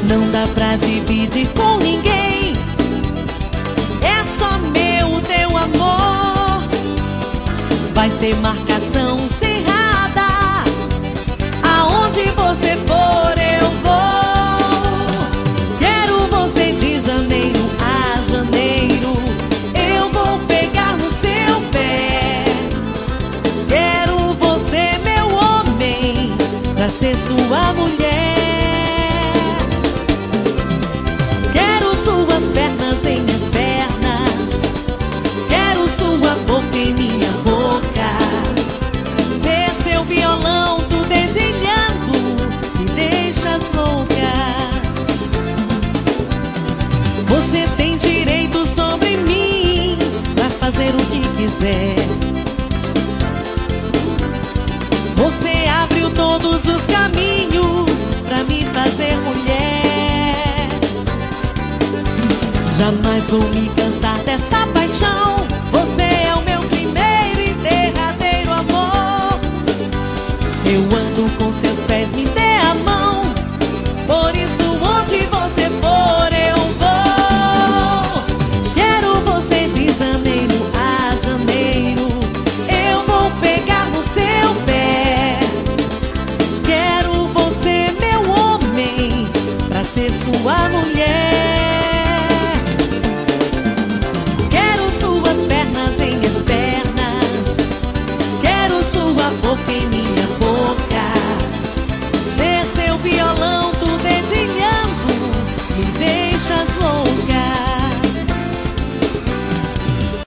Não dá pra dividir com ninguém. É só meu, teu amor. Vai ser marcação cerrada. Aonde você for eu vou. Quero você de janeiro a janeiro. Eu vou pegar no seu pé. Quero você, meu homem, pra ser sua mulher. Quero suas pernas em minhas pernas. Quero sua boca em minha boca. Ser seu violão, tu dedilhando, me deixas louca. Você tem direito sobre mim pra fazer o que quiser. Você abriu todos os caminhos pra me fazer mulher. Jamais vou me cansar dessa paixão. Você é o meu primeiro e derradeiro amor. Eu ando com seus pés, me dê a mão. Por isso onde você for eu vou. Quero você de janeiro a janeiro. Eu vou pegar no seu pé. Quero você, meu homem, pra ser sua mulher. Quero suas pernas em minhas pernas. Quero sua boca em minha